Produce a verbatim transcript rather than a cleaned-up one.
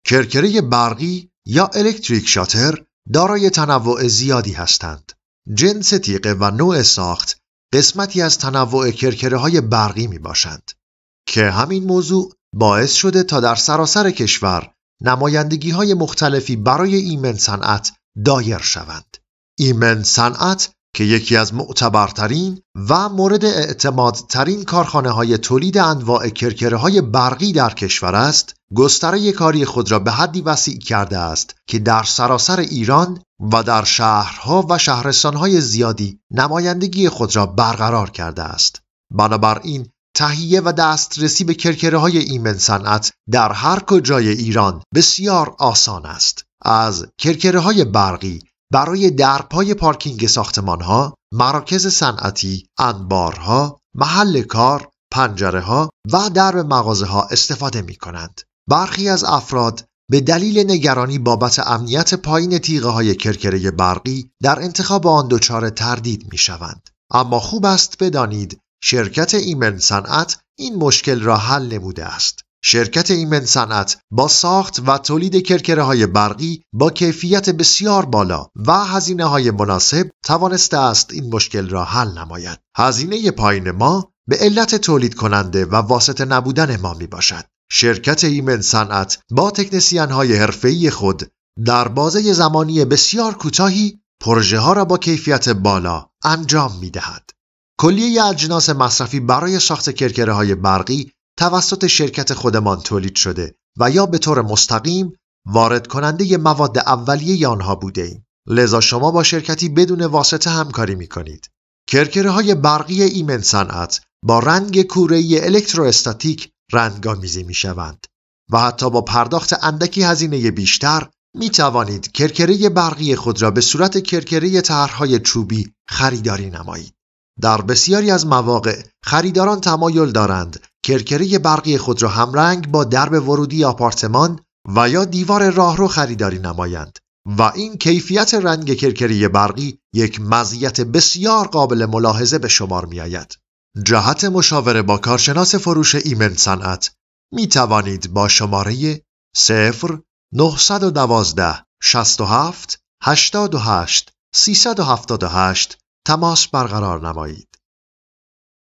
کرکره برقی یا الکتریک شاتر دارای تنوع زیادی هستند. جنس تیغه و نوع ساخت قسمتی از تنوع کرکره‌های برقی می باشند که همین موضوع باعث شده تا در سراسر کشور نمایندگی‌های مختلفی برای ایمن صنعت دایر شوند. ایمن صنعت که یکی از معتبرترین و مورد اعتمادترین کارخانه‌های تولید انواع کرکره‌های برقی در کشور است، گستره کاری خود را به حدی وسیع کرده است که در سراسر ایران و در شهرها و شهرستان‌های زیادی نمایندگی خود را برقرار کرده است. بنابراین تهیه و دسترسی به کرکره‌های ایمن صنعت در هر کجای ایران بسیار آسان است. از کرکره‌های برقی برای درپای پارکینگ ساختمان‌ها، مراکز صنعتی، انبارها، محل کار، پنجره‌ها و درب مغازه‌ها استفاده می‌کنند. برخی از افراد به دلیل نگرانی بابت امنیت پایین تیغه‌های کرکره برقی در انتخاب آن دچار تردید می‌شوند. اما خوب است بدانید شرکت ایمن صنعت این مشکل را حل نموده است. شرکت ایمن صنعت با ساخت و تولید کرکره‌های برقی با کیفیت بسیار بالا و هزینه‌های مناسب توانسته است این مشکل را حل نماید. هزینه پایین ما به علت تولید کننده و واسطه نبودن ما می باشد. شرکت ایمن صنعت با تکنسین‌های حرفه‌ای خود در بازه زمانی بسیار کوتاهی پروژه ها را با کیفیت بالا انجام می دهد. کلیه اجناس مصرفی برای ساخت کرکره‌های برقی توسط شرکت خودمان تولید شده و یا به طور مستقیم وارد کننده مواد اولیه آنها بوده ایم. لذا شما با شرکتی بدون واسطه همکاری می کنید. کرکره‌های برقی ایمن صنعت با رنگ کوره‌ای الکتروستاتیک رنگ‌آمیزی می شوند و حتی با پرداخت اندکی هزینه بیشتر می توانید کرکره برقی خود را به صورت کرکره طرح‌های چوبی خریداری نمایید. در بسیاری از مواقع خریداران تمایل دارند کرکره برقی خود را همرنگ با درب ورودی آپارتمان و یا دیوار راهرو خریداری نمایند و این کیفیت رنگ کرکره برقی یک مزیت بسیار قابل ملاحظه به شمار می آید. جهت مشاوره با کارشناس فروش ایمن صنعت می توانید با شماره صفر نه یک دو شصت و هفت هشتاد و هشت سیصد و هفتاد و هشت تماس برقرار نمایید.